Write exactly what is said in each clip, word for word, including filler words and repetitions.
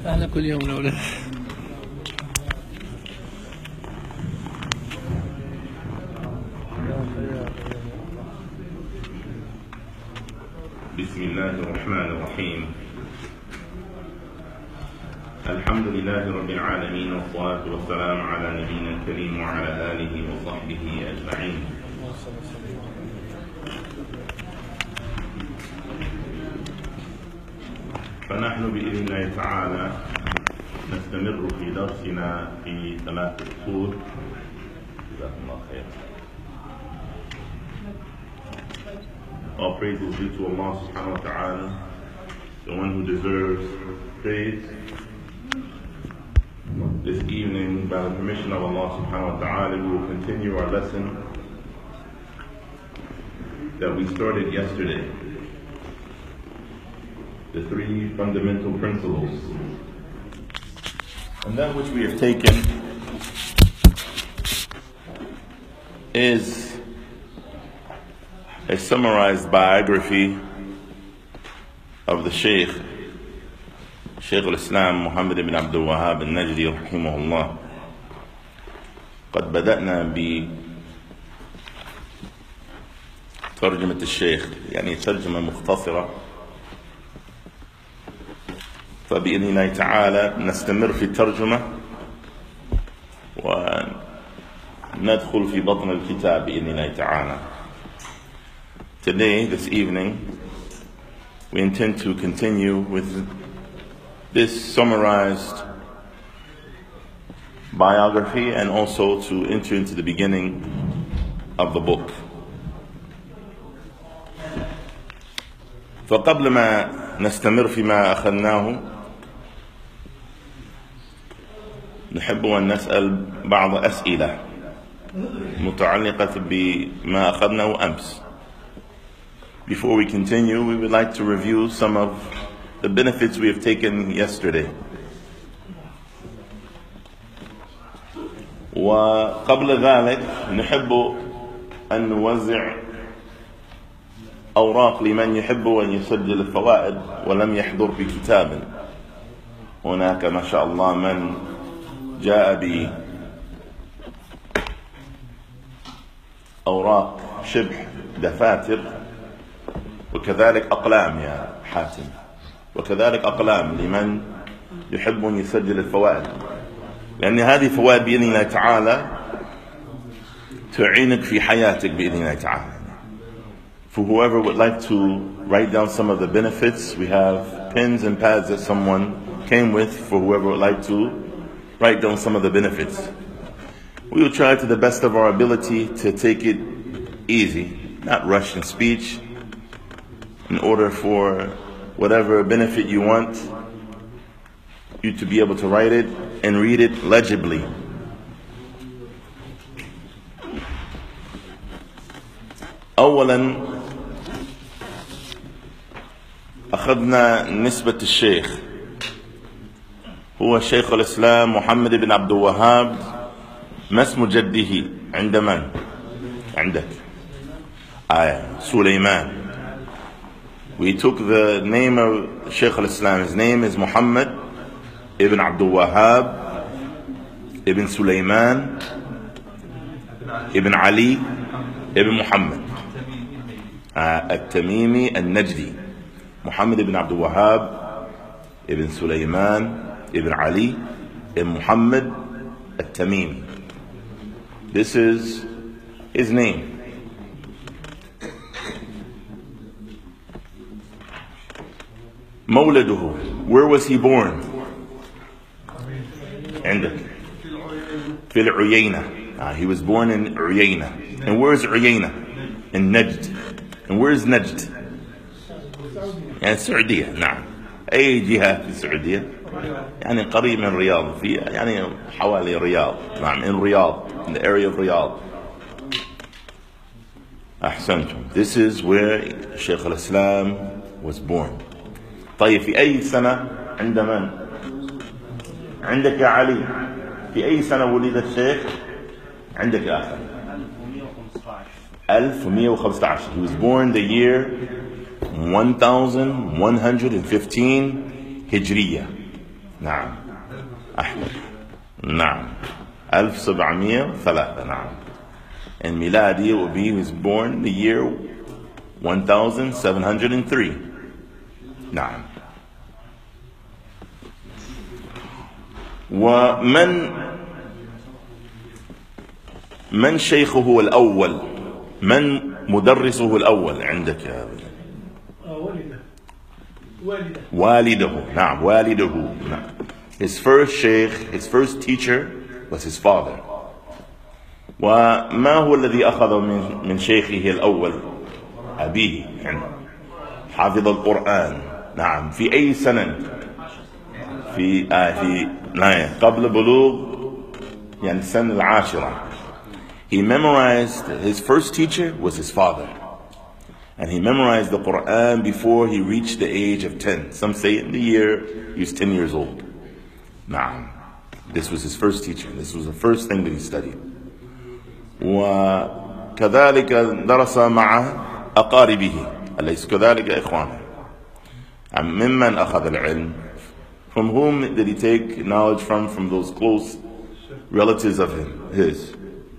احنا كل يوم نولد. بسم الله الرحمن الرحيم. الحمد لله رب العالمين، والصلاة والسلام على نبينا الكريم وعلى آله وصحبه أجمعين. فنحن بإذن الله تعالى نستمر في درسنا في ثلاث أصول. جزاكم الله خير. All praise is due to Allah subhanahu wa ta'ala, the one who deserves praise. This evening, by the permission of Allah subhanahu wa ta'ala, we will continue our lesson that we started yesterday. The three fundamental principles. And that which we have taken is a summarized biography of the Shaykh, Shaykh al-Islam Muhammad ibn Abdul Wahhab al-Najdi رحمه الله. قد بدأنا بترجمة الشيخ، يعني ترجمة مختصرة، فبإذن الله تعالى نستمر في الترجمة وندخل في بطن الكتاب بإذن الله تعالى. Today, this evening, we intend to continue with this summarized biography and also to enter into the beginning of the book. فقبل ما نستمر فيما أخذناه نحب أن نسأل بعض أسئلة متعلقة بما أخذناه أمس. Before we continue, we would like to review some of the benefits we have taken yesterday. وقبل ذلك نحب أن نوزع أوراق لمن يحب أن يسجل الفوائد ولم يحضر بكتاب. هناك ما شاء الله من جاء بأوراق شبه دفاتر، وكذلك أقلام يا حاتم، وكذلك أقلام لمن يحب أن يسجل الفوائد، لأن هذه فوائد بإذن الله تعالى تعينك في حياتك بإذن الله تعالى. For whoever would like to write down some of the benefits, we have pens and pads that someone came with for whoever would like to write down some of the benefits. We will try to the best of our ability to take it easy, not rush in speech, in order for whatever benefit you want, you to be able to write it and read it legibly. أولا أخذنا نسبة الشيخ، هو شيخ الإسلام محمد بن عبد الوهاب. ما اسم جده عند من؟ عندك آية سليمان. We took the name of Shaykh al-Islam. His name is Muhammad ibn Abdul Wahhab ibn Sulaiman ibn Ali ibn Muhammad al-Tamimi al-Najdi. Muhammad ibn Abdul Wahhab ibn Sulaiman ibn Ali ibn Muhammad al-Tamimi. This is his name. مولده, where was he born? عندك في العيينة. Ah, he was born in Uyayna. And where is Uyayna? In Najd. And where is Najd? يعني السعودية. نعم. أي جهة في السعودية؟ يعني قريب من رياض، في يعني حوالي رياض. نعم, in Riyadh, in the area of Riyadh. أحسنتم. This is where Shaykh al-Islam was born. طيب في أي سنة عند من؟ عندك يا علي. في أي سنة ولد الشيخ؟ عندك يا أخي. ألف ومئة وخمسة عشر. He was born the year one thousand one hundred fifteen هجرية. نعم أحمد نعم ألف وسبعمائة وثلاثة نعم. And miladi will be, he was born in the year one thousand seven hundred three. نعم. ومن من شيخه الأول؟ من مدرسه الأول عندك يا والده والده والده نعم والده نعم. His first sheikh, his first teacher was his father. وما هو الذي أخذ من من شيخه الأول؟ أبيه يعني حافظ القرآن نعم. في أي سنة؟ في آه في نعم قبل بلوغ يعني السنة العاشرة. He memorized, his first teacher was his father. And he memorized the Quran before he reached the age of ten. Some say in the year he was ten years old. Naam. This was his first teacher. This was the first thing that he studied. وكذلك درس مع أقاربه. أليس كذلك يا إخوان؟ ممن أخذ العلم? From whom did he take knowledge from? From those close relatives of him, his.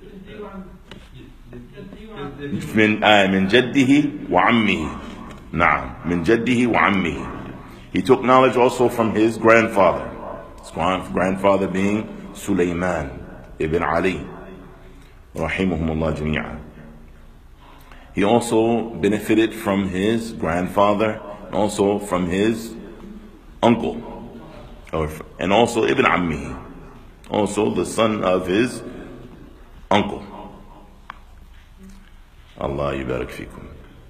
من آه من جده وعمه. نعم من جده وعمه. He took knowledge also from his grandfather. His grandfather being Sulaiman ibn Ali rahimahumullah jami'an. He also benefited from his grandfather and also from his uncle, or, and also Ibn Ammi, also the son of his uncle. الله يبارك فيكم.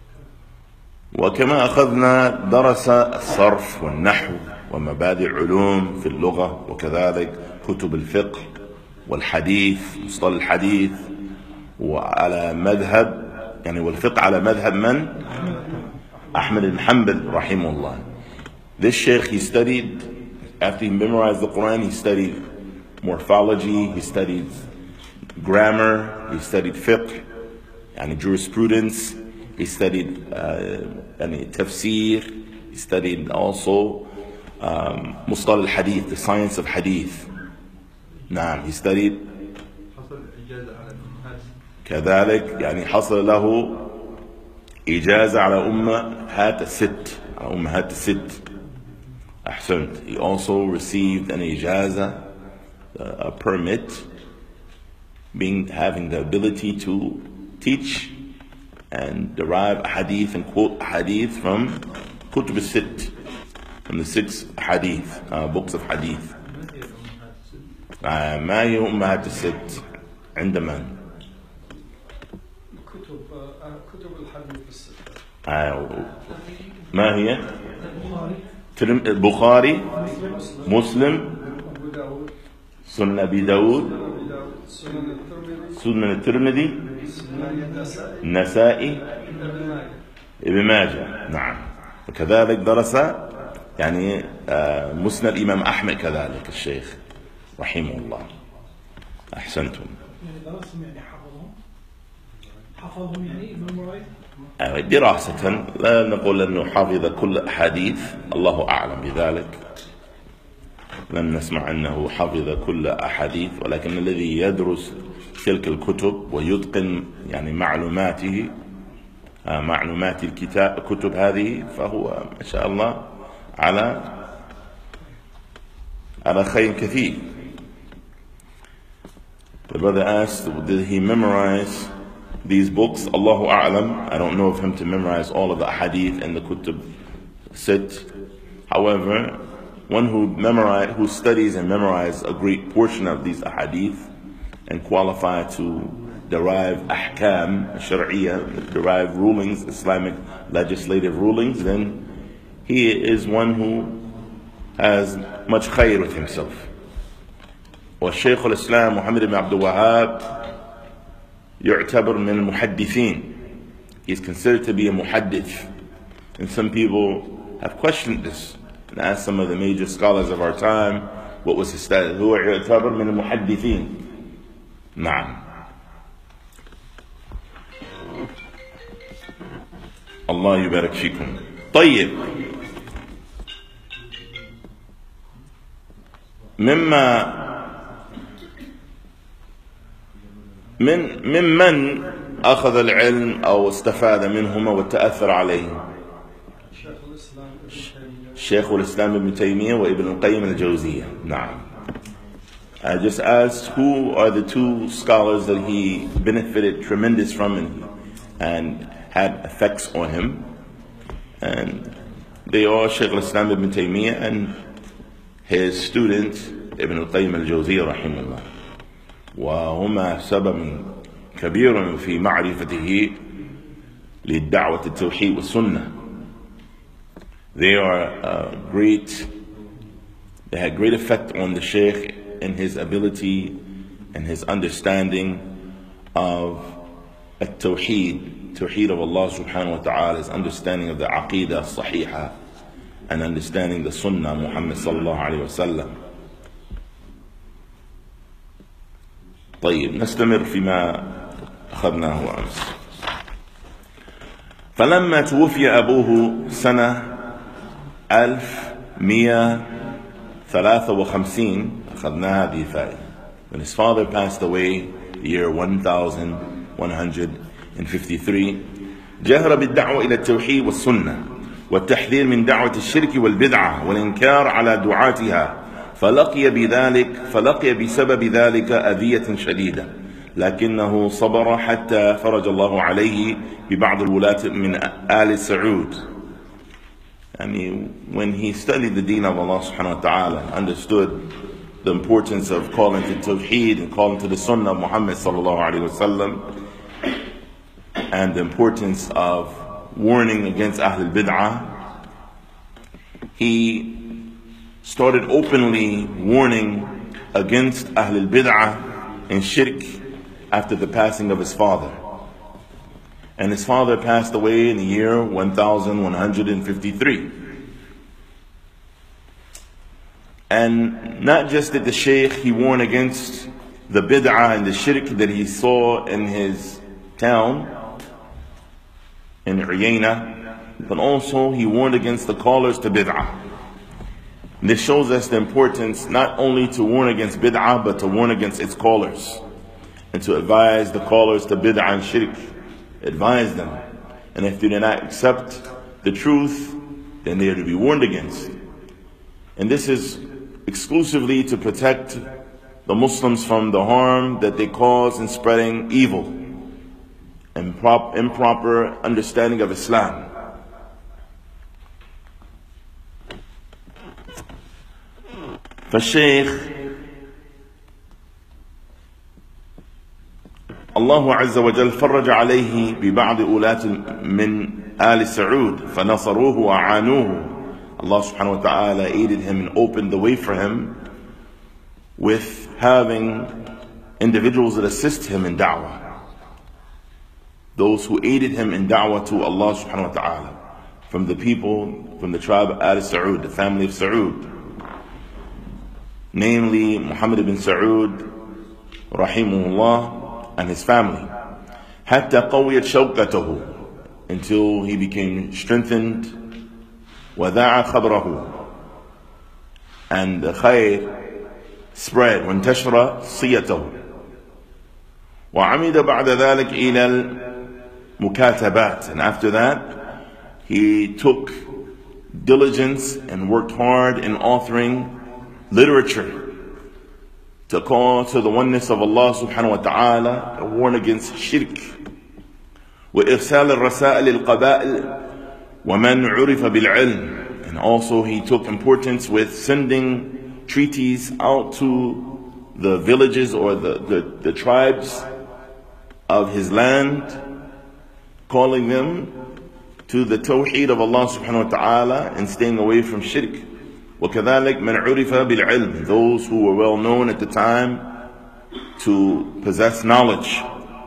وكما أخذنا درس الصرف والنحو ومبادئ العلوم في اللغة وكذلك كتب الفقه والحديث مصطلح الحديث وعلى مذهب يعني والفقه على مذهب من؟ أحمد بن حنبل رحمه الله. This sheikh, he studied, after he memorized the Quran, he studied morphology, he studied grammar, he studied fiqh, and jurisprudence, he studied uh, tafsir, he studied also um, mustalah al-hadith, the science of hadith. نعم, he studied كذلك يعني حصل له إجازة على أمهات الست على أمهات الست. أحسنت. He also received an إجازة, a permit, being having the ability to teach and derive hadith and quote hadith from kutub al-sitt, from the six hadith, uh, books of hadith. ما هي أمهات الست عند من؟ كتب كتب الحديث الستة. ما هي؟ البخاري، مسلم، سنن أبي داود، سنن الترمذي، النسائي، ابن ماجه. نعم. وكذلك درس يعني مسند الإمام أحمد كذلك الشيخ رحمه الله. أحسنتم. يعني درسهم يعني حفظهم حفظهم يعني ممرايز. دراسة لا نقول أنه حافظ كل أحاديث، الله أعلم بذلك، لم نسمع أنه حفظ كل أحاديث، ولكن الذي يدرس تلك الكتب ويتقن يعني معلوماته معلومات الكتاب الكتب هذه فهو ما شاء الله على على خير كثير. The brother asked, did he memorize these books? Allahu A'lam. I don't know of him to memorize all of the hadith and the kutub sit. However, one who memorize, who studies and memorizes a great portion of these hadith and qualify to derive ahkam, shari'iyah, derive rulings, Islamic legislative rulings, then he is one who has much khair with himself. والشيخ الإسلام محمد بن عبد الوهاب يعتبر من المحدثين. He is considered to be a muhaddith. And some people have questioned this and asked some of the major scholars of our time, what was his status? هو يعتبر من المحدثين. نعم. الله يبارك فيكم. طيب. مما من ممن أخذ العلم أو استفاد منهما وتأثر عليه شيخ الإسلام ابن تيمية وابن القيم الجوزية. نعم. I just asked who are the two scholars that he benefited tremendous from and, and had effects on him, and they are Shaykh al-Islam ibn Taymiyyah and his student Ibn al-Qayyim al-Jawziyya rahimahullah. وهما سبب كبير في معرفته للدعوة التوحيد والسنة. They are uh, great, they had great effect on the Shaykh in his ability and his understanding of at-Tawheed, Tawheed of Allah subhanahu wa ta'ala, his understanding of the Aqidah as-Sahiha, and understanding the Sunnah Muhammad sallallahu alayhi wa sallam. طيب نستمر فيما أخذناه أمس. فلما توفي أبوه سنة ألف مئة ثلاثة وخمسين أخذنا هذه فائدة. When his father passed away, the year one thousand one hundred fifty-three, جهر بالدعوة إلى التوحيد والسنة والتحذير من دعوة الشرك والبدعة والإنكار على دعاتها، فلقي بذلك فلقي بسبب ذلك أذية شديدة، لكنه صبر حتى فرج الله عليه ببعض الولاة من آل سعود. I mean, when he studied the deen of Allah subhanahu wa ta'ala, understood the importance of calling to Tawheed and calling to the Sunnah of Muhammad sallallahu alayhi wa sallam, and the importance of warning against Ahlul Bid'ah, he started openly warning against Ahlul Bid'ah and Shirk after the passing of his father. And his father passed away in the year one thousand one hundred fifty-three. And not just that the Shaykh, he warned against the Bid'ah and the Shirk that he saw in his town, in Uyayna, but also he warned against the callers to Bid'ah. And this shows us the importance not only to warn against Bid'ah, but to warn against its callers, and to advise the callers to Bid'ah and Shirk. Advise them, and if they do not accept the truth, then they are to be warned against. And this is exclusively to protect the Muslims from the harm that they cause in spreading evil and prop, improper understanding of Islam. فالشيخ الله عز وجل فرج عليه ببعض أولاة من آل سعود فنصروه وأعانوه. Allah subhanahu wa ta'ala aided him and opened the way for him with having individuals that assist him in da'wah. Those who aided him in da'wah to Allah subhanahu wa ta'ala, from the people, from the tribe of Al Saud, the family of Saud, namely Muhammad ibn Saud rahimahullah and his family, حتى قويت شوكته, until he became strengthened, وذاع خبره, and the khair spread, وانتشر صيته, وعمد بعد ذلك إلى المكاتبات, and after that he took diligence and worked hard in authoring literature to call to the oneness of Allah subhanahu wa ta'ala, to warn against shirk. وإرسال الرسائل القبائل ومن عرف بالعلم, and also he took importance with sending treaties out to the villages or the, the, the tribes of his land, calling them to the tawheed of Allah subhanahu wa ta'ala and staying away from shirk. وكذلك من عرف بالعلم, those who were well known at the time to possess knowledge.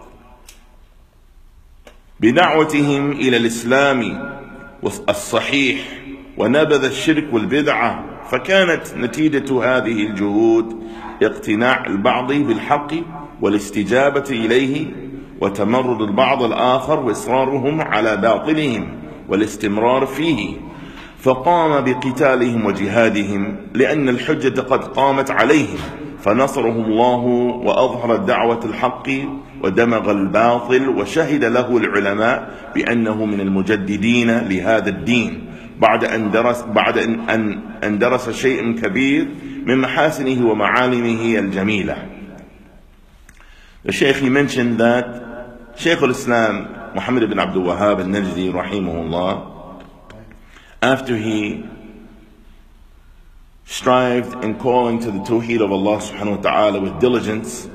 بدعوتهم إلى الإسلام الصحيح ونبذ الشرك والبدعة، فكانت نتيجة هذه الجهود اقتناع البعض بالحق والاستجابة إليه، وتمرد البعض الآخر وإصرارهم على باطلهم والاستمرار فيه، فقام بقتالهم وجهادهم لأن الحجة قد قامت عليهم فنصره الله وأظهر الدعوة الحق ودمغ الباطل وشهد له العلماء بأنه من المجددين لهذا الدين بعد أن درس بعد أن أن درس شيء كبير من محاسنه ومعالمه الجميلة. The Shaykh, he mentioned that Shaykh al-Islam Muhammad ibn Abdul Wahhab al-Najdi rahimahullah, after he strived in calling to the Tawheed of Allah subhanahu wa ta'ala with diligence,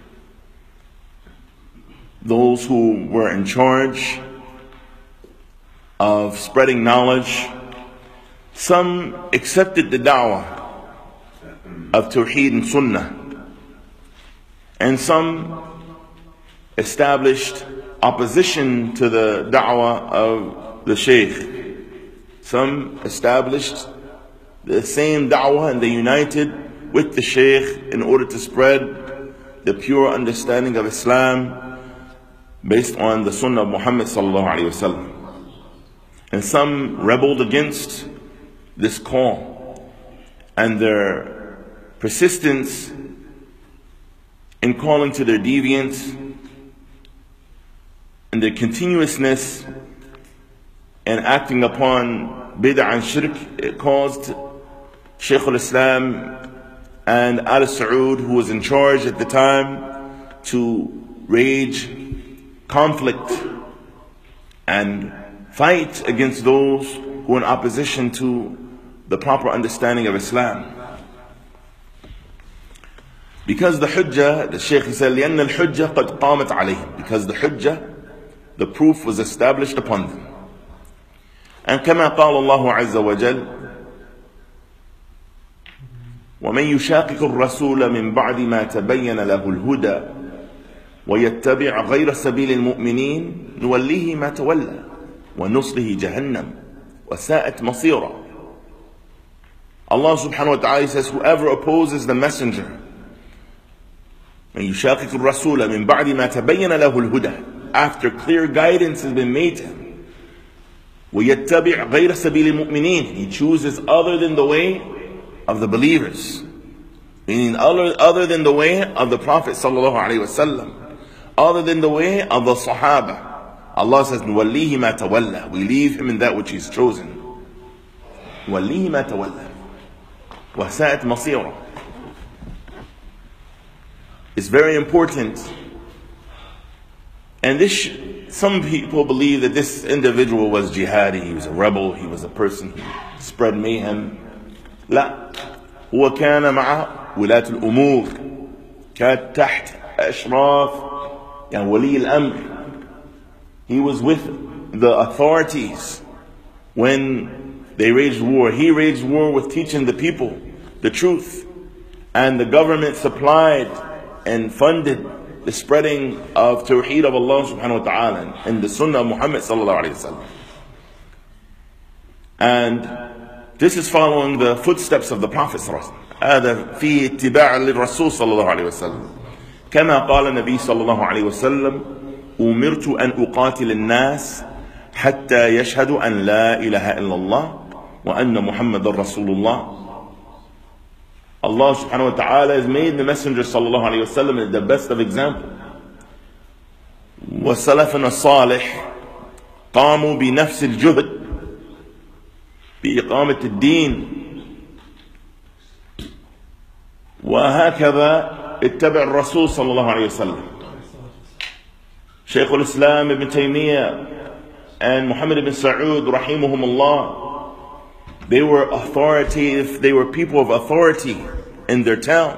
those who were in charge of spreading knowledge, some accepted the da'wah of Tawheed and Sunnah, and some established opposition to the da'wah of the Shaykh. Some established the same da'wah and they united with the Shaykh in order to spread the pure understanding of Islam based on the Sunnah of Muhammad sallallahu alaihi wasallam. And some rebelled against this call, and their persistence in calling to their deviance and their continuousness and acting upon bid'ah and shirk, it caused Shaykh al-Islam and Al Saud, who was in charge at the time, to rage conflict and fight against those who were in opposition to the proper understanding of Islam. Because the hujjah, the Shaykh said, لأن الحجة قد قامت عليهم, because the hujjah, the proof was established upon them. And كما قال الله عز وجل ومن يشاقق الرسول من بعد ما تبين له الهدى ويتبع غير سبيل المؤمنين نوليه ما تولى ونصله جهنم وساءت مصيرا. Allah subhanahu wa ta'ala says, whoever opposes the messenger, من يشاقق الرسول من بعد ما تبين له الهدى, after clear guidance has been made to him, ويتبع غير سبيل المؤمنين, he chooses other than the way of the believers, meaning other, other than the way of the Prophet sallallahu alaihi wasallam, other than the way of the Sahaba. Allah says, نُوَلِّيهِ مَا تَوَلَّى, we leave him in that which he's chosen. نُوَلِّيهِ مَا تَوَلَّى وَسَاءَتْ مَصِيرًا. It's very important. And this, some people believe that this individual was jihadi, he was a rebel, he was a person who spread mayhem. لا, هو كان مع ولاة الأمور, كان تحت أشراف يعني ولي الأمر. He was with the authorities when they waged war. He waged war with teaching the people the truth, and the government supplied and funded the spreading of Tawheed of Allah subhanahu wa ta'ala and the Sunnah of Muhammad sallallahu alayhi wa sallam. And this is following the footsteps of the Prophet sallallahu alayhi wa sallam. هذا فيه اتباع للرسول صلى الله عليه وسلم. كما قال النبي صلى الله عليه وسلم أمرت أن أقاتل الناس حتى يشهدوا أن لا إله إلا الله وأن محمد رسول الله. Allah subhanahu wa ta'ala has made the Messenger sallallahu alayhi wa sallam the best of example. وسلفنا الصالح قاموا بنفس الجهد بإقامة الدين وهكذا اتبع الرسول صلى الله عليه وسلم. Shaykh al-Islam ibn Taymiyyah and Muhammad ibn Saud rahimahumullah, they were authoritative, they were people of authority in their town.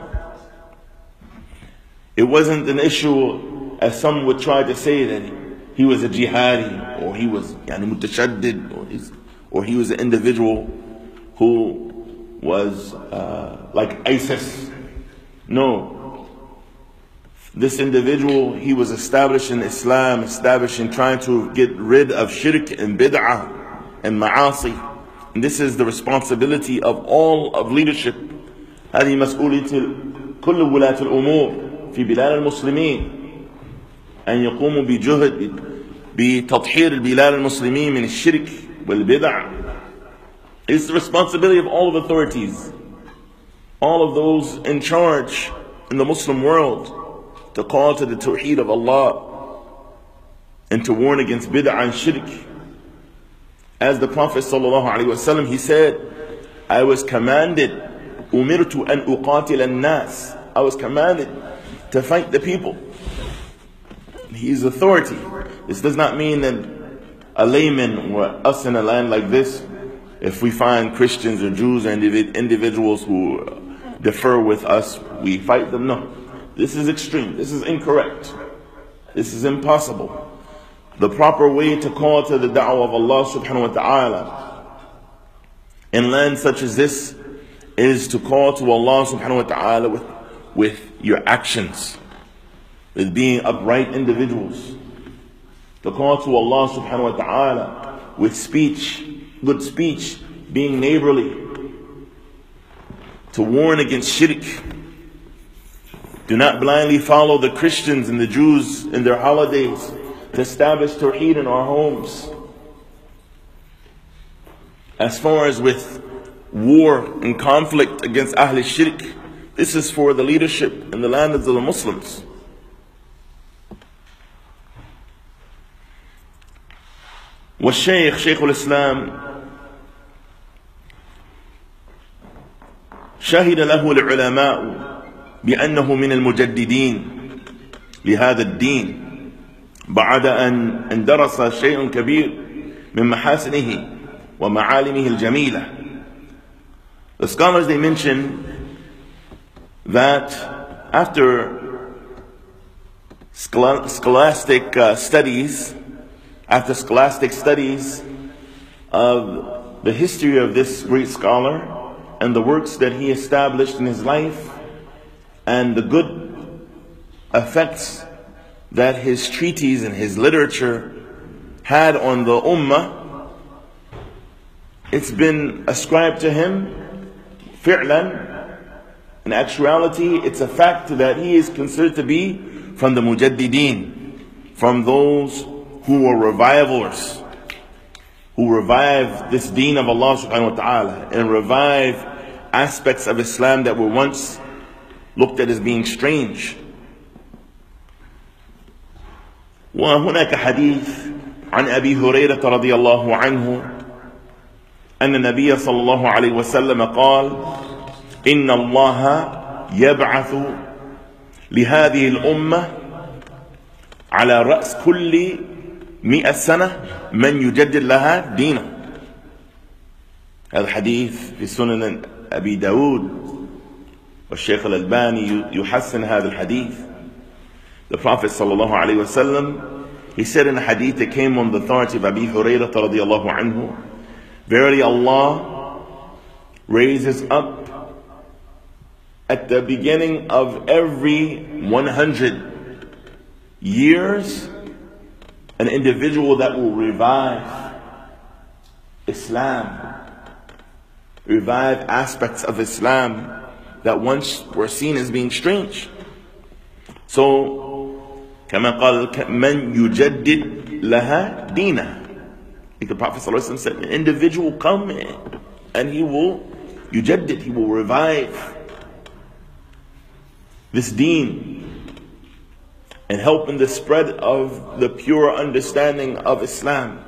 It wasn't an issue, as some would try to say, that he was a jihadi, or he was yani mutashaddid, or, or he was an individual who was uh, like ISIS. No. This individual, he was established in Islam, established in trying to get rid of shirk and bid'ah and ma'asi. And this is the responsibility of all of leadership. هذه مسؤولية كل ولاة الأمور في بلاد المسلمين أن يقوموا بجهد بتطهير البلاد المسلمين من الشرك والبدع. It's the responsibility of all of authorities, all of those in charge in the Muslim world, to call to the Tawheed of Allah and to warn against bid'ah and shirk. As the Prophet ﷺ, he said, I was commanded, umirtu an uqatil an-nas, I was commanded to fight the people. He is authority. This does not mean that a layman or us in a land like this, if we find Christians or Jews or individuals who differ with us, we fight them. No. This is extreme. This is incorrect. This is impossible. The proper way to call to the da'wah of Allah subhanahu wa ta'ala in lands such as this is to call to Allah subhanahu wa ta'ala with, with your actions, with being upright individuals. To call to Allah subhanahu wa ta'ala with speech, good speech, being neighborly. To warn against shirk. Do not blindly follow the Christians and the Jews in their holidays. To establish Tawheed in our homes. As far as with war and conflict against Ahl Shirk, this is for the leadership in the land of the Muslims. والشيخ شيخ الإسلام شهد له العلماء بأنه من المجددين لهذا الدين بعد أن اندرس شيء كبير من محاسنه ومعالمه الجميلة. The scholars, they mention that after scholastic uh, studies, after scholastic studies of the history of this great scholar and the works that he established in his life and the good effects that his treatise and his literature had on the ummah, it's been ascribed to him, fi'lan, in actuality, it's a fact that he is considered to be from the mujaddideen, from those who were revivalers, who revived this deen of Allah subhanahu wa ta'ala, and revive aspects of Islam that were once looked at as being strange. وهناك حديث عن أبي هريرة رضي الله عنه أن النبي صلى الله عليه وسلم قال إن الله يبعث لهذه الأمة على رأس كل مئة سنة من يجدد لها دينه. هذا الحديث في سنن أبي داود والشيخ الألباني يحسن هذا الحديث. The Prophet sallallahu alaihi wasallam, he said in a hadith that came on the authority of Abi Hurairah radiyallahu anhu, verily Allah raises up at the beginning of every one hundred years an individual that will revive Islam, revive aspects of Islam that once were seen as being strange. So, كما قال من يجدد لها دينها. Like the Prophet ﷺ said, an individual will come and he will yujaddid, he will revive this deen and help in the spread of the pure understanding of Islam.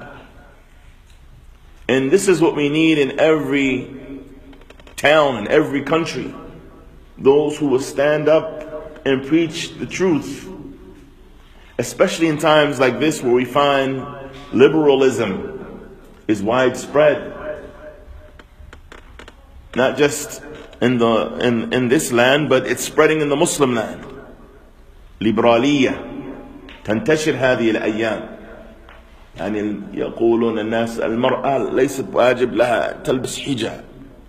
And this is what we need in every town, in every country. Those who will stand up and preach the truth. Especially in times like this where we find liberalism is widespread. Not just in the in, in this land, but it's spreading in the Muslim land. Liberaliyah تنتشر هذه الأيام. يعني يقولون الناس المرأة ليست واجب لها تلبس حجاب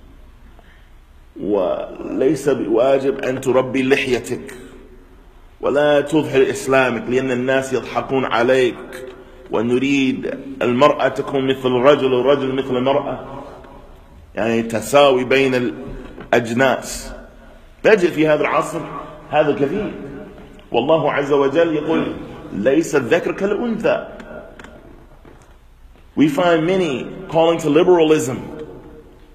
وليس بواجب أن تربي لحيتك ولا تظهر إسلامك لأن الناس يضحكون عليك ونريد المرأة تكون مثل الرجل والرجل مثل المرأة، يعني تساوي بين الأجناس. تجد في هذا العصر هذا كثير، والله عز وجل يقول ليس الذكر كالأنثى. We find many calling to liberalism,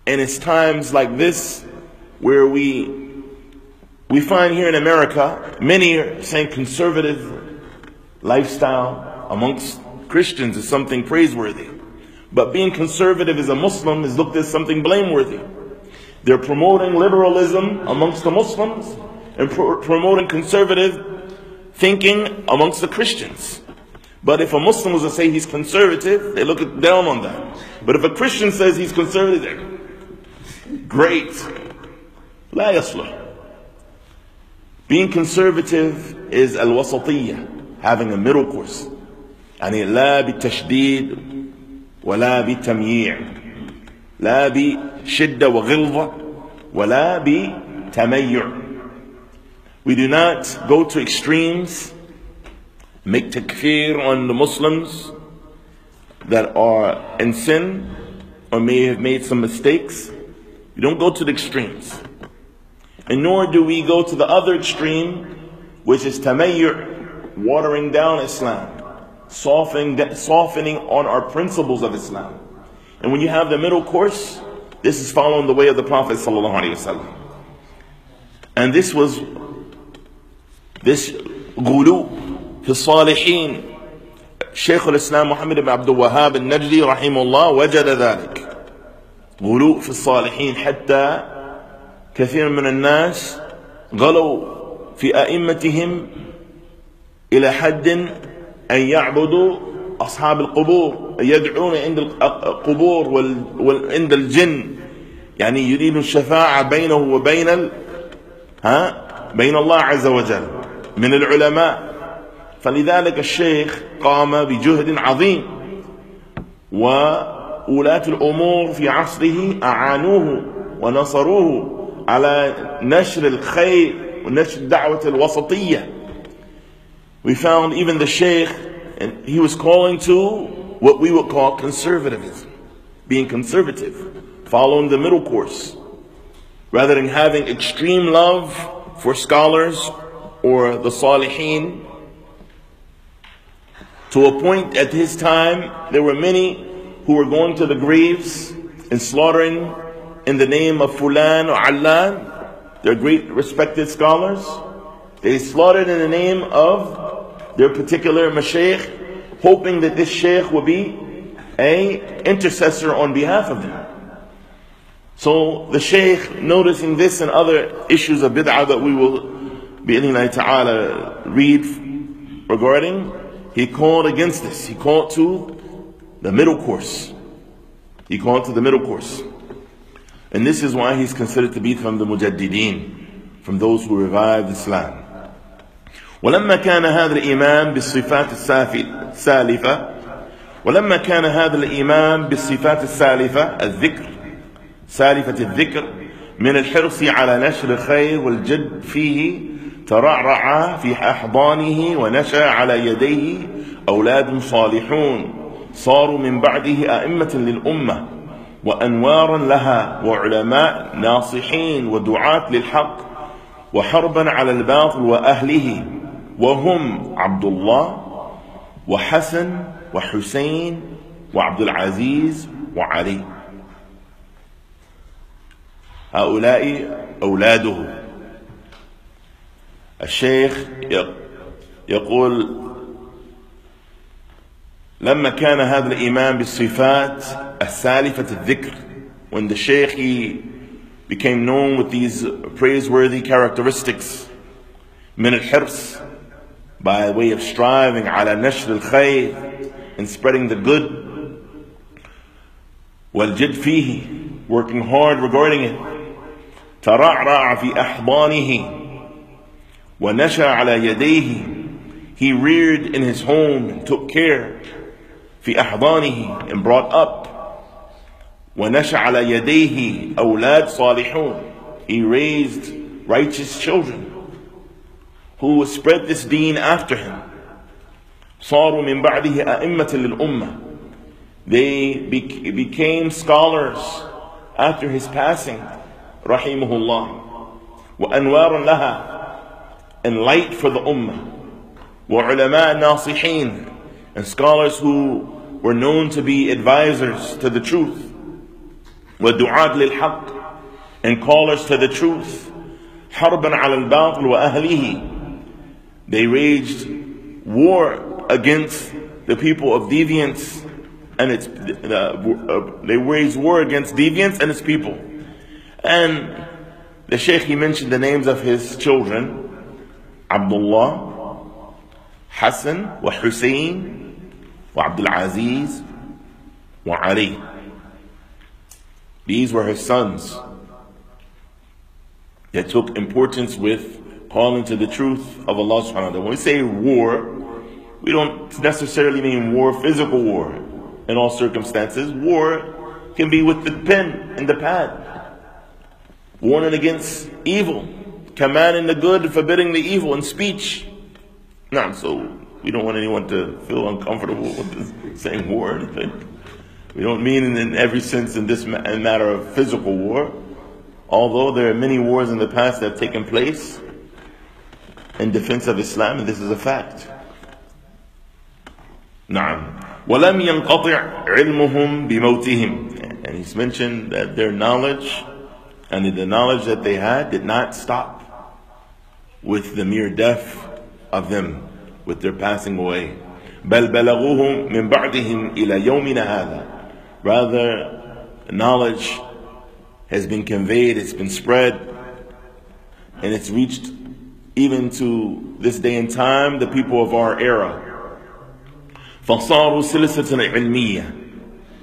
And it's times like this where we we find here in America, many are saying conservative lifestyle amongst Christians is something praiseworthy. But being conservative as a Muslim is looked as something blameworthy. They're promoting liberalism amongst the Muslims and pro- promoting conservative thinking amongst the Christians. But if a Muslim was to say he's conservative, they look down on that. But if a Christian says he's conservative, great. لا يصلح. Being conservative is al-wasatiyya, having a middle course. يعني لا بالتشديد ولا بالتمييع، لا بشدة وغلظة ولا بتميع. We do not go to extremes, make takfir on the Muslims that are in sin or may have made some mistakes. We don't go to the extremes. And nor do we go to the other extreme, which is tamayyur, watering down Islam, softening, softening on our principles of Islam. And when you have the middle course, this is following the way of the Prophet sallallahu alaihi wasallam. And this was this ghulu fi salihin. Shaykh al-Islam Muhammad ibn Abdul Wahhab al-Najdi rahimahullah wajada ذلك. غلو في الصالحين حتى كثير من الناس غلوا في أئمتهم إلى حد أن يعبدوا أصحاب القبور، يدعون عند القبور وعند الجن، يعني يريد الشفاعة بينه وبين ال... ها بين الله عز وجل من العلماء. فلذلك الشيخ قام بجهد عظيم، وولاة الأمور في عصره أعانوه ونصروه على نشر الخير ونشر دعوة الوسطية. We found even the Shaykh, and he was calling to what we would call conservatism, being conservative, following the middle course, rather than having extreme love for scholars or the Salihin. To a point at his time, there were many who were going to the graves and slaughtering in the name of Fulan or Allan, their great respected scholars. They slaughtered in the name of their particular mashaykh, hoping that this shaykh would be a intercessor on behalf of them. So the shaykh, noticing this and other issues of bid'ah that we will bi'idhnillahi ta'ala read regarding, he called against this. He called to the middle course. He called to the middle course. And this is why he's considered to be from the mujaddideen, from those who revived Islam. ولما كان هذا الإمام بالصفات السالفة ولما كان هذا الإمام بالصفات السالفة الذكر سالفة الذكر من الحرص على نشر الخير والجد فيه ترعرع في أحضانه ونشأ على يديه أولاد صالحون صاروا من بعده أئمة للأمة وأنوارا لها وعلماء ناصحين ودعاة للحق وحربا على الباطل وأهله، وهم عبد الله وحسن وحسين وعبد العزيز وعلي. هؤلاء أولاده. الشيخ يقول لما كان هذا الإمام بالصفات السالفة الذكر, when the Shaykh he became known with these praiseworthy characteristics, من الحرص, by way of striving على نشر الخير, and spreading the good, والجد فيه, working hard regarding it, ترعرع في أحضانه ونشأ على يديه, he reared in his home and took care, في أحضانه, and brought up, ونشأ على يديه أولاد صالحون, he raised righteous children who would spread this deen after him. صاروا من بعده أئمة للأمة, they became scholars after his passing, رحمه الله, وأنوار لها, and light for the ummah, وعلماء ناصحين, and scholars who were known to be advisors to the truth, وَدُعَاةٍ لِلْحَقِّ, and callers to the truth. حَرْبًا عَلَى الْبَاطِلِ وَأَهْلِهِ, they waged war against the people of deviance and its uh, they waged war against deviance and its people. And the Shaykh, he mentioned the names of his children: Abdullah, Hassan, wa Hussein, wa Abdul Aziz, wa Ali. These were his sons that took importance with calling to the truth of Allah subhanahu wa ta'ala. When we say war, we don't necessarily mean war, physical war. In all circumstances, war can be with the pen and the pad. Warning against evil, commanding the good, forbidding the evil in speech. Nah, so we don't want anyone to feel uncomfortable with this, saying war or anything. We don't mean in, in every sense in this ma- in matter of physical war. Although there are many wars in the past that have taken place in defense of Islam, and this is a fact. Na'am. وَلَمْ يَنْقَطِعْ عِلْمُهُمْ بِمَوْتِهِمْ. And he's mentioned that their knowledge and the knowledge that they had did not stop with the mere death of them, with their passing away. بَلْ بَلَغُوهُمْ مِنْ بَعْدِهِمْ إِلَى يَوْمِنَا هَذَا. Rather, knowledge has been conveyed, it's been spread, and it's reached even to this day and time the people of our era. فَصَارُوا سِلْسَةً عِلْمِيَّةً,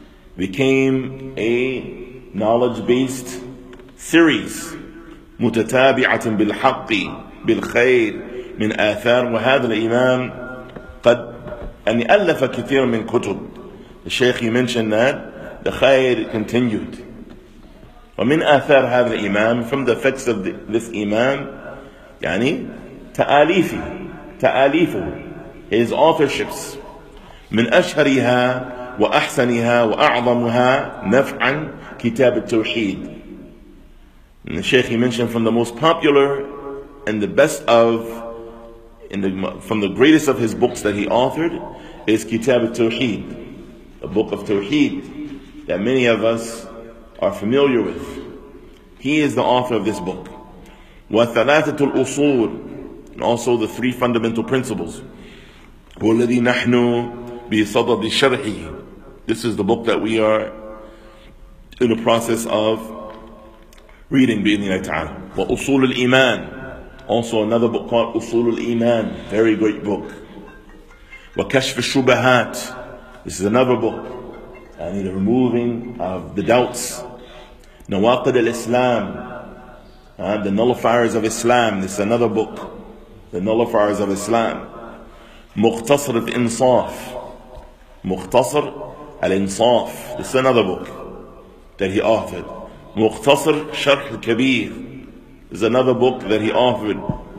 became a knowledge-based series. مُتَتَابِعَةً بِالْحَقِّ بِالْخَيْرِ مِنْ آثَارٍ. وهذا الإمام قد أن ألف كثير من كتب. The Shaykh, he mentioned that the khair continued. ومن آثار هذا الإمام, from the effects of the, this Imam, يعني تأليفه تأليفه, his authorships. من أشهرها وأحسنها وأعظمها نفعا كتاب التوحيد. And the Shaykh, he mentioned from the most popular and the best of, in the, from the greatest of his books that he authored is Kitab al-Tawheed, a book of Tawheed that many of us are familiar with. He is the author of this book. وَثَلَاثَةُ الْأُصُولِ, and also the three fundamental principles. وَالَّذِي نَحْنُ بِصَدَدِ شَرْحِهِ. This is the book that we are in the process of reading بإذن الله تعالى. وَأُصُولُ الْإِيمَانِ, also another book called أُصُولُ الْإِيمَانِ, very great book. وَكَشْفِ الشُّبَهَاتِ, this is another book, and the removing of the doubts. Nawaqid al-Islam, uh, the nullifiers of Islam, this is another book, the nullifiers of Islam. Mukhtasar al-Insaf, Mukhtasar al-Insaf, this is another book that he authored. Mukhtasar Sharh al-Kabir, this is another book that he authored.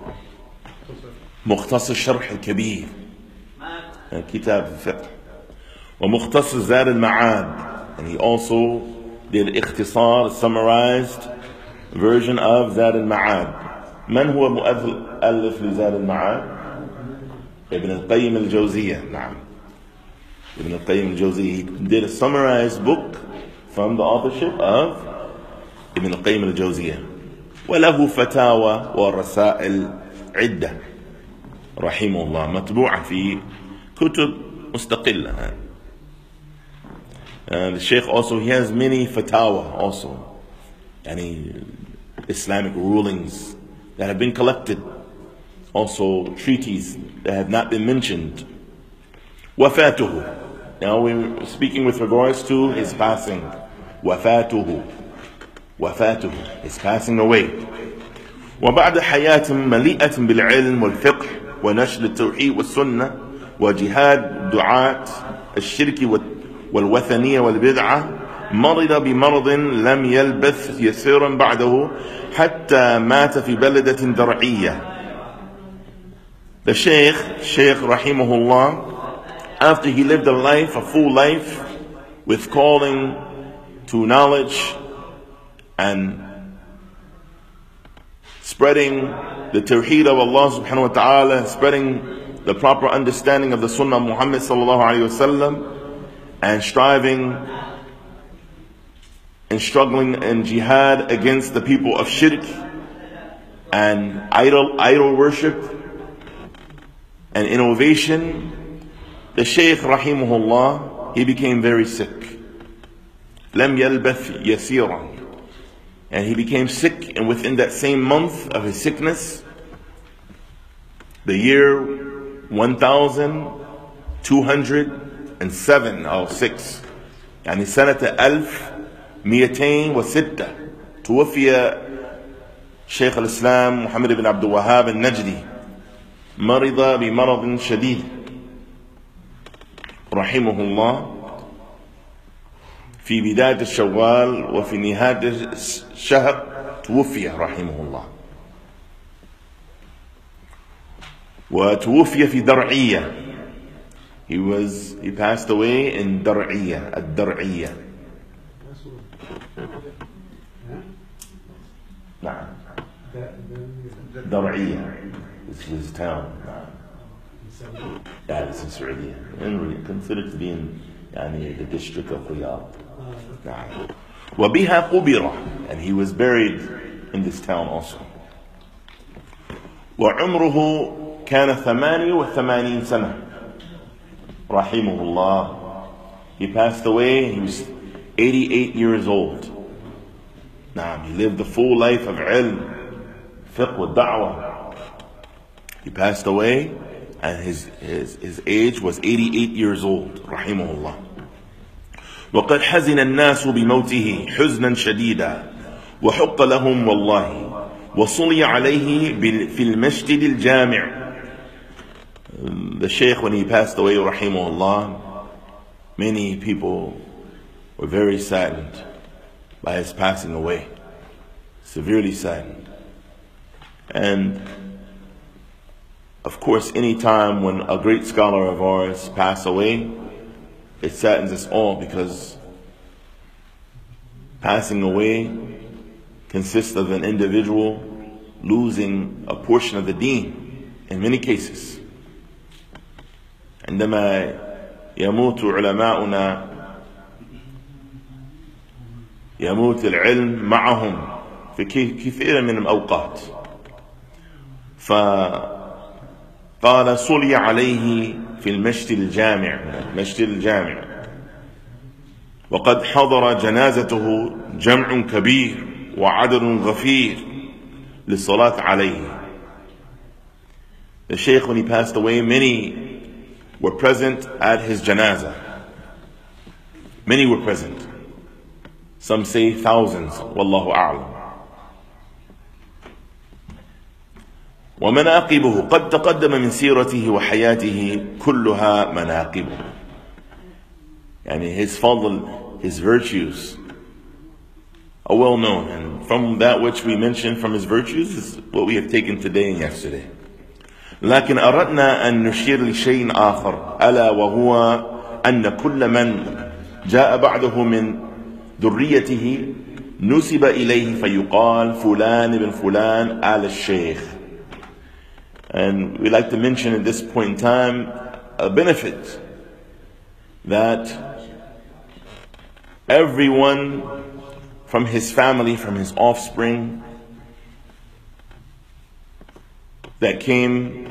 Mukhtasar Sharh al-Kabir, Kitab al-Fiqh. ومختصر زاد المعاد, and he also did اختصار, summarized version of زاد المعاد. من هو مؤلف لزاد المعاد؟ ابن القيم الجوزية. نعم, Ibn al-Qayyim al-Jawziyya. He did a summarized book from the authorship of Ibn al-Qayyim al-Jawziyya. وله فتاوى ورسائل عدة رحمه الله مطبوعة في كتب مستقلة. Uh, the Shaykh also, he has many fatawa also, any Islamic rulings that have been collected, also treaties that have not been mentioned. Wafatuhu, now we're speaking with regards to his passing. Wafatuhu, wafatuhu, his passing away. وبعد حياة مليئة بالعلم والفقه ونشر التوحيد والسنة وجهاد دعاة الشرك والتوحيد والوثنية والبدعة, مرض بمرض لم يلبث يسيرا بعده حتى مات في بلدة درعية. The Shaykh, Shaykh Rahimahullah, after he lived a life, a full life, with calling to knowledge and spreading the Tawheed of Allah subhanahu wa ta'ala, spreading the proper understanding of the Sunnah of Muhammad sallallahu alayhi wa sallam, and striving and struggling in jihad against the people of shirk and idol, idol worship and innovation, the Shaykh rahimahullah, he became very sick. لم يلبث يسيرا. And he became sick, and within that same month of his sickness, the year one thousand two hundred seven or six, يعني سنة ألف مئتين وستة, توفي شيخ الإسلام محمد بن عبد الوهاب النجدي. مرض بمرض شديد رحمه الله في بداية الشوال، وفي نهاية الشهر توفي رحمه الله. وتوفي في درعية. He was he passed away in درعية, الدرعية. نعم. درعية. This is his town. Yeah, it's in Saudi. And considered to be in يعني, the district of Riyadh. نعم. وبها قبر, and he was buried in this town also. وعمره كان ثمانية وثمانين سنة رحمه الله. He passed away, he was eighty-eight years old. نعم, he lived the full life of ilm, fiqh wa da'wah. He passed away and his, his, his age was eighty-eight years old رحمه الله. وقد حزن الناس بموته حزنا شديدا وحق لهم والله وصلي عليه في المسجد الجامع. The Shaykh, when he passed away rahimahullah, many people were very saddened by his passing away, severely saddened. And of course, any time when a great scholar of ours pass away, it saddens us all, because passing away consists of an individual losing a portion of the deen in many cases. عندما يموت علماؤنا يموت العلم معهم في كثير من الأوقات. فقال صلي عليه في المسجد الجامع المسجد الجامع وقد حضر جنازته جمع كبير وعدد غفير للصلاة عليه. The Shaykh, when he passed away, many were present at his janazah. Many were present. Some say thousands, wallahu a'lam. ومناقبه قد تقدم من سيرته وحياته كلها مناقبه. يعني his fadl, his virtues are well known, and from that which we mentioned from his virtues is what we have taken today and yesterday. لكن أردنا أن نشير لشيء آخر، ألا وهو أن كل من جاء بعده من ذريته نسب إليه فيقال فلان بن فلان آل الشيخ. And we like to mention at this point in time a benefit that everyone from his family, from his offspring that came,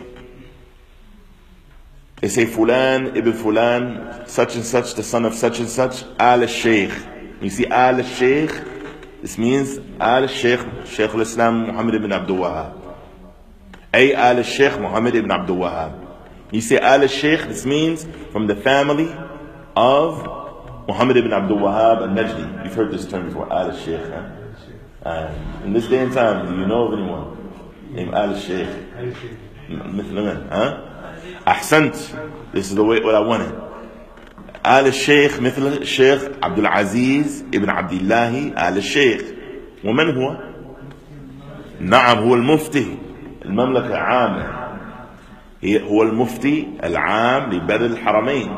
they say Fulan ibn Fulan, such and such, the son of such and such, al-Shaykh. You see al-Shaykh, this means al-Shaykh, Shaykh al-Islam Muhammad ibn Abdul Wahab. Ay al-Shaykh Muhammad ibn Abdul Wahab. You say al-Shaykh, this means from the family of Muhammad ibn Abdul Wahab al-Najdi. You've heard this term before, al-Shaykh. Huh? Uh, in this day and time, do you know of anyone named al-Shaykh? مثل من? Huh? أحسنت. This is the way what I wanted. آل الشيخ مثل الشيخ عبد العزيز ابن عبد الله آل الشيخ. ومن هو؟ نعم، هو المفتي المملكة العامة، هو المفتي العام لبلد الحرمين،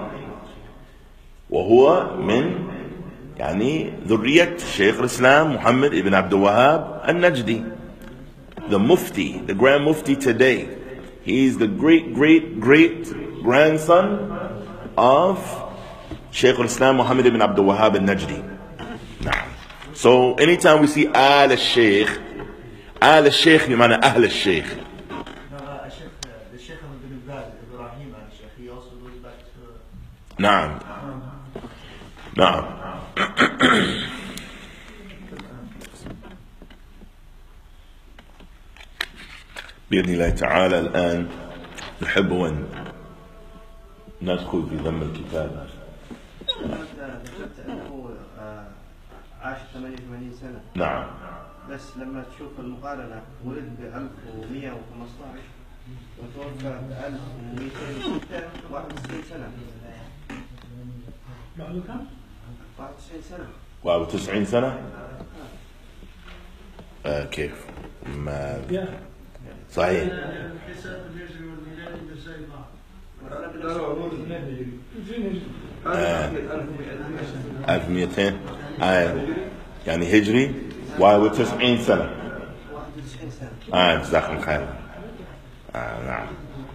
وهو من يعني ذرية شيخ الإسلام محمد ابن عبد الوهاب النجدي. The Mufti, the Grand Mufti today, he is the great, great, great grandson of Shaykh al-Islam Muhammad ibn Abdul Wahab al-Najdi. Nah. So anytime we see Al al-Sheikh, Al al-Sheikh بمعنى أهل الشيخ. The Sheikh of Ibn Baz, Ibrahim al-Sheikh, he also goes back to... نعم نعم. بإذن الله تعالى الآن نحب أن ندخل في ذم الكتاب. ذكرت أنه عاش ثمانية وثمانين سنة. نعم. بس لما تشوف المقارنة ولد ب ألف ومئة وخمسة عشر وتوفى ب ألف ومئتين وواحد وتسعين سنة. بعده كم؟ واحد وتسعين سنة. واحد وتسعين سنة؟ آه كيف؟ ما صحيح. آه. ألف ومئتين آه. يعني هجري واحد وتسعين سنة. آه جزاكم خير. آه نعم.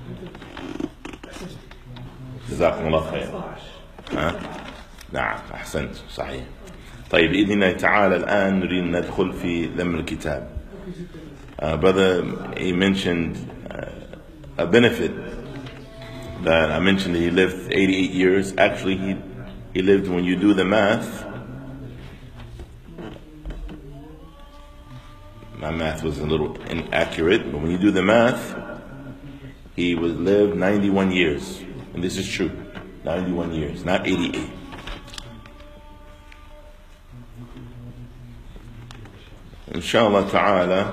جزاكم الله خير. آه. نعم أحسنت صحيح. طيب بإذن الله تعالى الآن نريد ندخل في ذم الكتاب. Uh, brother, he mentioned uh, a benefit that I mentioned that he lived eighty-eight years. Actually, he he lived, when you do the math, my math was a little inaccurate, but when you do the math, he was lived ninety-one years. And this is true, ninety-one years, not eighty-eight. Inshallah ta'ala,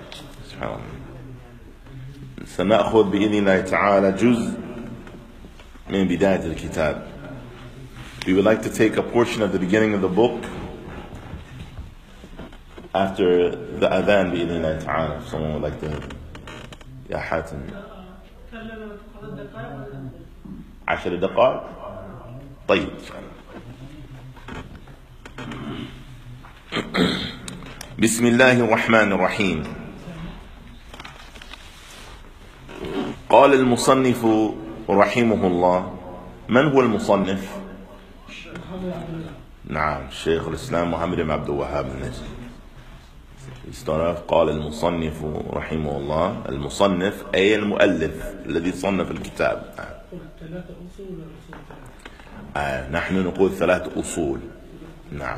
سنأخذ بإذن الله تعالى جزء من بداية الكتاب. We would like to take a portion of the beginning of the book after the adhan بإذن الله تعالى. If someone would like to, يا حاتم. عشر دقائق. طيب. بسم الله الرحمن الرحيم. قال المصنف رحمه الله. من هو المصنف؟ نعم شيخ الإسلام محمد بن عبد الوهاب النجدي. قال المصنف رحمه الله. المصنف أي المؤلف الذي صنف الكتاب. آه. نحن نقول ثلاث أصول. نعم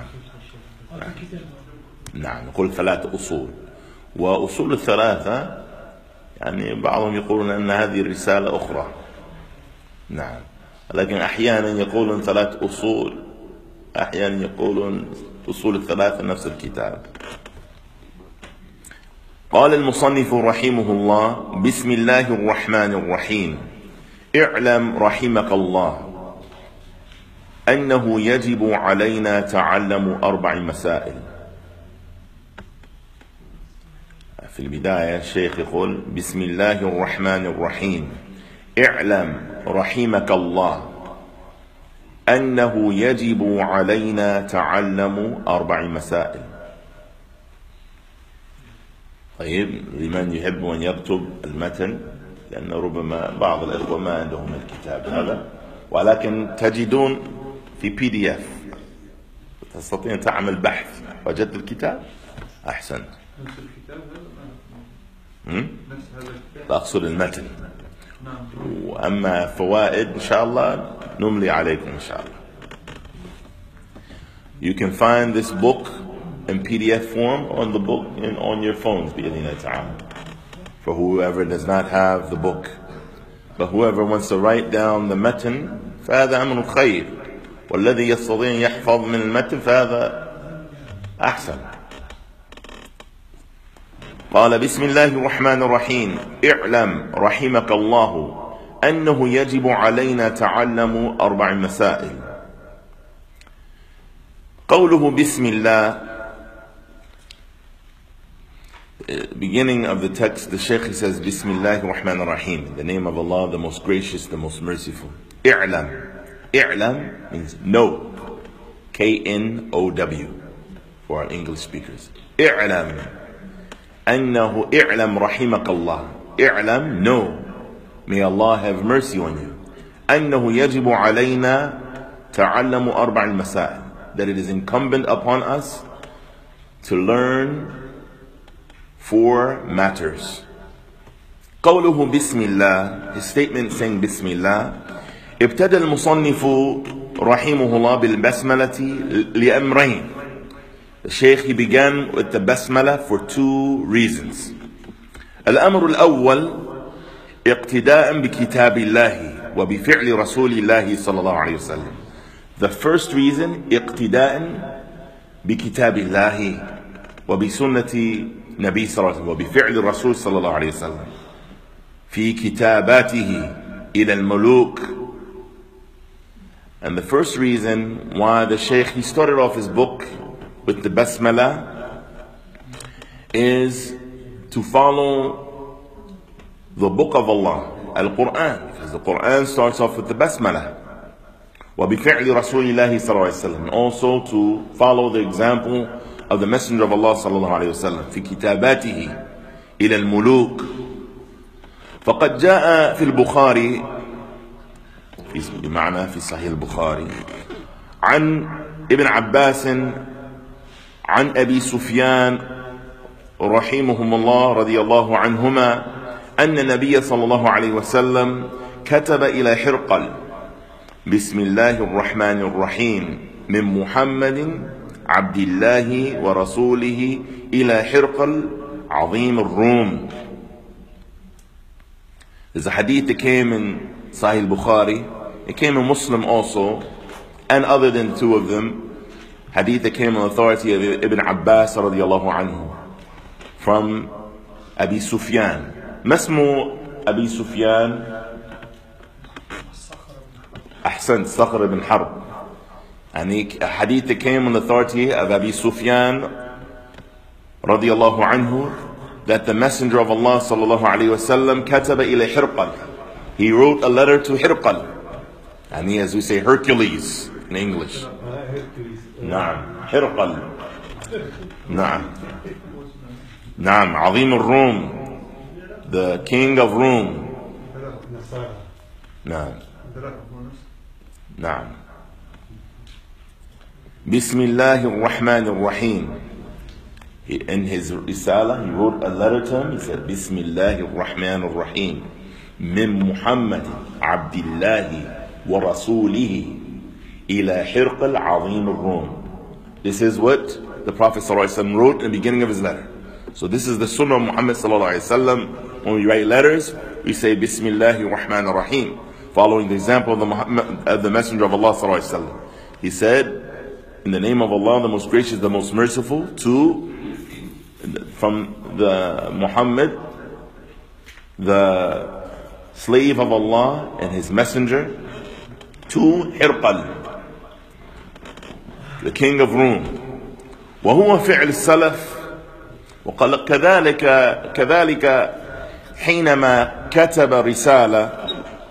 نعم نقول ثلاث أصول، وأصول الثلاثة يعني بعضهم يقولون أن هذه رسالة أخرى. نعم لكن أحيانا يقولون ثلاث أصول، أحيانا يقولون أصول الثلاثة نفس الكتاب. قال المصنف رحمه الله. بسم الله الرحمن الرحيم. اعلم رحمك الله أنه يجب علينا تعلم أربع مسائل. في البداية الشيخ يقول بسم الله الرحمن الرحيم. اعلم رحمك الله أنه يجب علينا تعلم أربع مسائل. طيب لمن يحب أن يكتب المتن، لأن ربما بعض الأخوة ما عندهم الكتاب هذا، ولكن تجدون في بي دي اف تستطيع أن تعمل بحث. وجدت الكتاب؟ أحسنت. لا أقصد المتن، وأما فوائد إن شاء الله نملي عليكم إن شاء الله. You can find this book in P D F form on the book and on your phones بإذن الله تعالى, for whoever does not have the book. But whoever wants to write down the متن فهذا أمر خير، والذي يستطيع يحفظ من المتن فهذا أحسن. قال بسم الله الرحمن الرحيم. اعلم رحمك الله أنه يجب علينا تعلم أربع مسائل. قوله بسم الله, beginning of the text, the Shaykh says Bismillah ar-Rahman ar-Rahim, in the name of Allah, the most gracious, the most merciful. I'lam. I'lam means know. K N O W for our English speakers. I'lam. أنه اعلم رحمك الله. اعلم, know, may Allah have mercy on you. أنه يجب علينا تعلم أربع المسائل, that it is incumbent upon us to learn four matters. قوله بسم الله, his statement saying بسم الله, ابتدى المصنف رحمه الله بالبسملة لأمرين. The Shaykh, he began with the basmala for two reasons. الأمر الأول اقتداء بكتاب الله وبفعل رسول الله صلى الله عليه وسلم. The first reason اقتداء بكتاب الله وبسنة نبي صلى الله عليه وسلم وبفعل الرسول صلى الله عليه وسلم في كتاباته إلى الملوك. And the first reason why the Shaykh, he started off his book with the basmala is to follow the book of Allah, Al-Quran, because the Quran starts off with the basmala. وَبِفِعْلِ رَسُولِ اللَّهِ صَلَّى اللَّهُ عَلَيْهِ وسلم, also to follow the example of the Messenger of Allah صلى الله عليه وسلم في كتاباته إلى الملوك. فقد جاء في البخاري في بمعنى في صحيح البخاري عن ابن عباس عن أبي سفيان رحمهم الله رضي الله عنهما أن النبي صلى الله عليه وسلم كتب إلى حرقل بسم الله الرحمن الرحيم من محمد عبد الله ورسوله إلى حرقل عظيم الروم. There's a hadith that came in Sahih Bukhari. It came in Muslim also, and other than two of them, hadith that came on authority of Ibn Abbas radiallahu anhu from Abi Sufyan. Masmu Abi Sufyan, Ahsan, Sakhr ibn Harb. And a hadith that came on the authority of Abi Sufyan radiallahu anhu, that the Messenger of Allah sallallahu alayhi wa sallam kataba ila Hirqal. He wrote a letter to Hirqal. And he, as we say, Hercules in English. Naam, Hirqal. Naam. Naam, Azim al-Rum, the king of Rome. Naam. Naam. Bismillah ar-Rahman ar-Rahim. In his Risala, he wrote a letter to him. He said, Bismillah ar-Rahman ar-Rahim. Min Muhammad Abdillahi wa Rasulihi ila Hirqal Azim al-Rum. This is what the Prophet ﷺ wrote in the beginning of his letter. So this is the Sunnah of Muhammad ﷺ. When we write letters, we say Bismillah ar-Rahman ar-Rahim, following the example of the, Muhammad, of the Messenger of Allah ﷺ. He said, in the name of Allah, the most gracious, the most merciful, to from the Muhammad, the slave of Allah and his messenger, to Hirqal, the king of Rome. وهو فعل السلف. وقال كذلك كذلك حينما كتب رسالة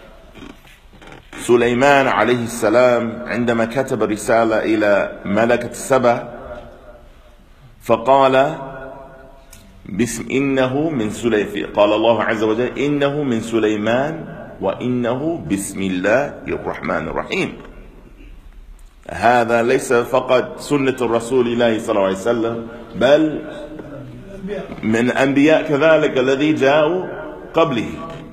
سليمان عليه السلام، عندما كتب رسالة إلى ملكة سبا فقال بسم إنه من سليمان، قال الله عز وجل إنه من سليمان وإنه بسم الله الرحمن الرحيم. هذا ليس فقط سنة الرسول الله صلى الله عليه وسلم، بل من أنبياء كذلك الذي جاءوا قبله.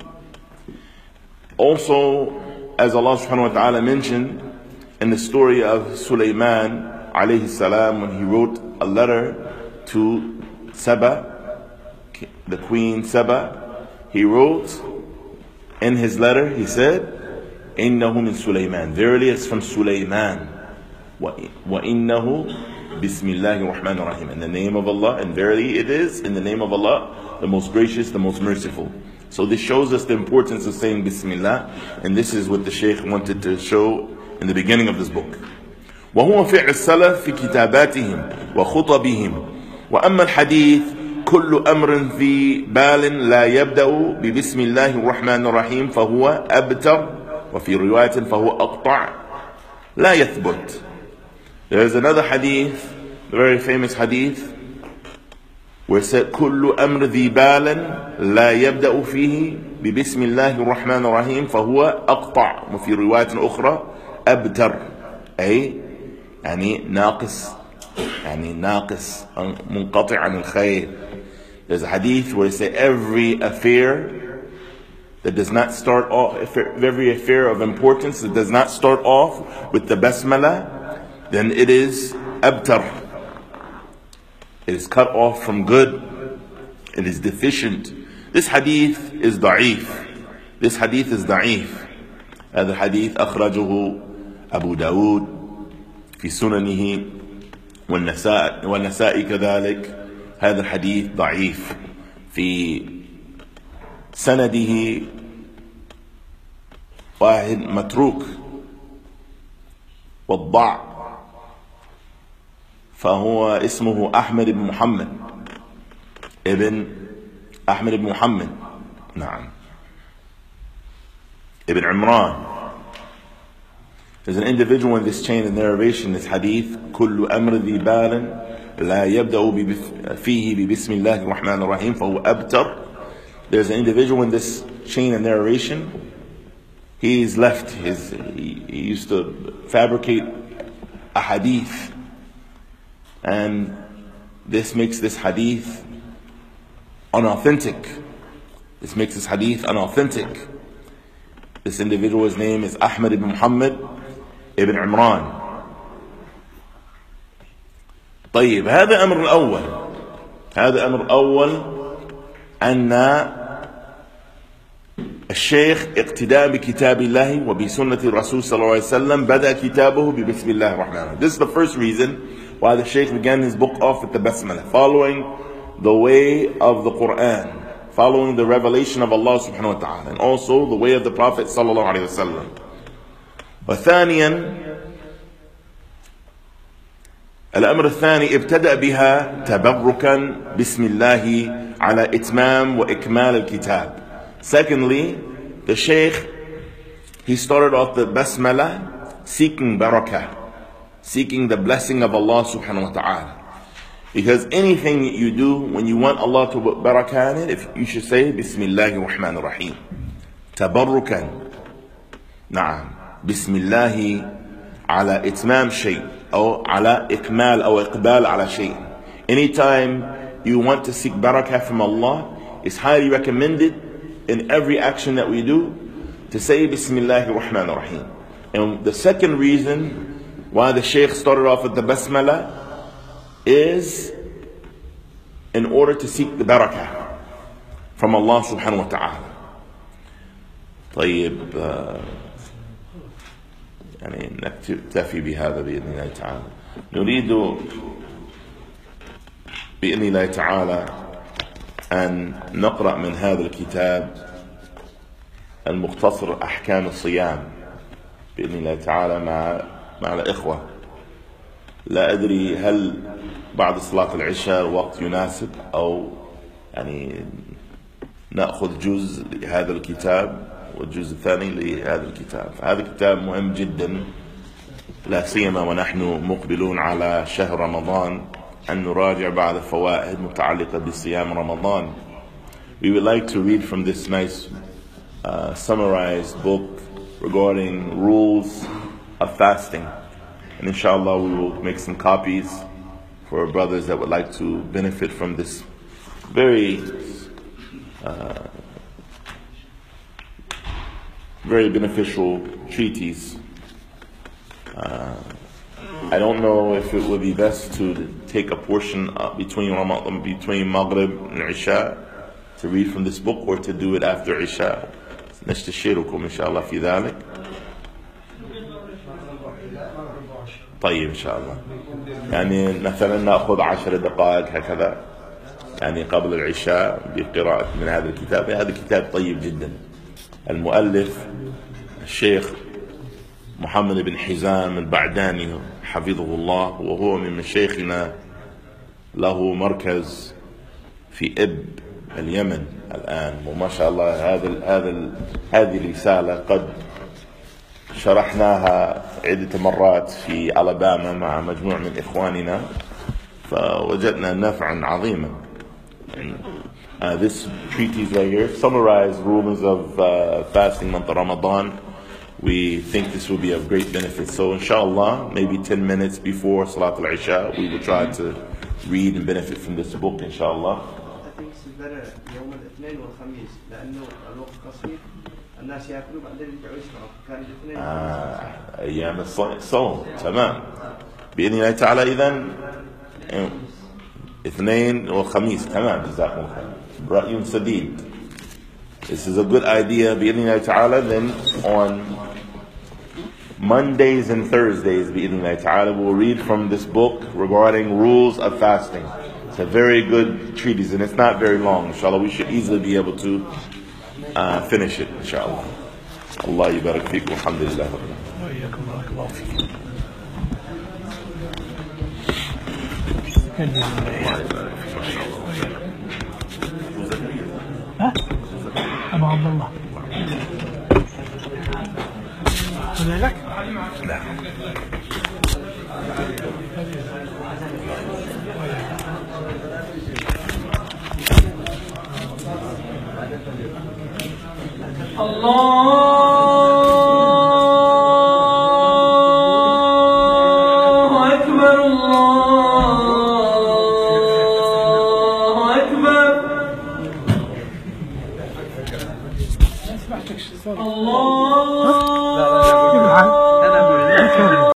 Also, as Allah subhanahu wa ta'ala mentioned in the story of Sulaiman alayhi salam, when he wrote a letter to Saba, the queen Saba, he wrote in his letter, he said, إِنَّهُ مِن Sulaiman, verily it's from Sulaiman, وَإِنَّهُ بِسْمِ اللَّهِ الرَّحْمَنِ الرَّحِيمِ, in the name of Allah, and verily it is in the name of Allah, the most gracious, the most merciful. So this shows us the importance of saying Bismillah, and this is what the Shaykh wanted to show in the beginning of this book. وهو فعل السلف في كتاباتهم وخطبهم. وأما الحديث كل أمر في بال لا يبدأ ببسم الله الرحمن الرحيم فهو أبتر، وفي رواية فهو أقطع لا يثبت. There is another hadith, a very famous hadith, where it said كل أمر ذي بال لا يبدأ فيه ببسم الله الرحمن الرحيم فهو أقطع، وفي رواية أخرى أبتر، أي يعني ناقص يعني ناقص منقطع عن الخير. There's a hadith where it says every affair that does not start off, every affair of importance that does not start off with the basmala, then it is abtar. It is cut off from good. It is deficient. This hadith is da'if. This hadith is da'if. هذا الحديث أخرجه أبو داود في سننه والنساء والنسائي كذلك. هذا الحديث ضعيف في سنده واحد متروك والضع، فهو اسمه أحمد بن محمد ابن أحمد بن محمد نعم ابن عمران. There's an individual in this chain of narration, this hadith, كل أمر ذي بال لا يبدأ فيه ببسم الله الرحمن الرحيم فهو أبتر. There's an individual in this chain of narration, he's left his, he, he used to fabricate a hadith, and this makes this hadith unauthentic. This makes this hadith unauthentic. This individual's name is Ahmad ibn Muhammad ibn Imran. طيب هذا أمر الأول. هذا أمر الأول أن الشيخ اقتداء بكتاب الله وبسنة الرسول صلى الله عليه وسلم بدأ كتابه ببسم الله الرحمن الرحيم. This is the first reason why the Shaykh began his book off with the basmala, following the way of the Quran, following the revelation of Allah subhanahu wa ta'ala, and also the way of the Prophet sallallahu alayhi wa sallam. وثانيا الأمر الثاني ابتدأ بها تبركا بسم الله على إتمام وإكمال الكتاب. Secondly, the Shaykh, he started off the basmala seeking barakah, seeking the blessing of Allah subhanahu wa ta'ala. Because anything that you do, when you want Allah to put barakah in it, if you should say Bismillahir Rahmanir Rahim. Tabarrukan. Na'am. Bismillahi ala itmam shay. Or ala ikmal or iqbal ala shay. Anytime you want to seek barakah from Allah, it's highly recommended in every action that we do to say Bismillahir Rahmanir Rahim. And the second reason why the Shaykh started off with the basmala is in order to seek the barakah from Allah subhanahu wa ta'ala. طيب يعني نكتفي بهذا بإذن الله تعالى. نريد بإذن الله تعالى أن نقرأ من هذا الكتاب المختصر أحكام الصيام بإذن الله تعالى مع مع الإخوة. لا أدري هل بعد صلاة العشاء وقت يناسب أو يعني نأخذ جزء لهذا الكتاب والجزء الثاني لهذا الكتاب. هذا الكتاب مهم جدا، لا سيما ونحن مقبلون على شهر رمضان، أن نراجع بعض الفوائد متعلقة بصيام رمضان. We would like to read from this nice uh, summarized book regarding rules of fasting. And inshallah we will make some copies for brothers that would like to benefit from this very uh, very beneficial treatise. Uh, I don't know if it would be best to take a portion uh, between Ramadan, between Maghrib and Isha to read from this book, or to do it after Isha. نستشيركم إن شاء الله في ذلك. طيب إن شاء الله. يعني مثلا نأخذ عشر دقائق هكذا يعني قبل العشاء بقراءة من هذا الكتاب. هذا الكتاب طيب جدا. المؤلف الشيخ محمد بن حزام البعداني حفظه الله، وهو من مشايخنا، له مركز في إب اليمن الآن. وما شاء الله هذا هذا هذه الرسالة قد شرحناها عدة مرات في ألاباما مع مجموعة من إخواننا، فوجدنا نفعا عظيما. Uh, this treatise right here summarized rulings of uh, fasting month of Ramadan we think this will be of great benefit. So inshallah, maybe ten minutes before Salat al-Isha, we will try to read and benefit from this book, inshallah. I think it's better يوم الاثنين والخميس لأنه الوقت قصير الناس يأكلوا بعدين يرجعوا يسمعوا كان الاثنين آه أيام الصوم تمام بإذن الله تعالى. إذن اثنين والخميس تمام جزاكم الله خير. رأي سديد. This is a good idea بإذن الله تعالى. Then on Mondays and Thursdays بإذن الله تعالى we'll read from this book regarding rules of fasting. It's a very good treatise and it's not very long. Inshallah, we should easily be able to uh, finish it. Inshallah. Allah yubarak feek. Alhamdulillah. ها؟ أبو عبد الله. هذا لك؟ لا. الله أكبر الله أكبر الله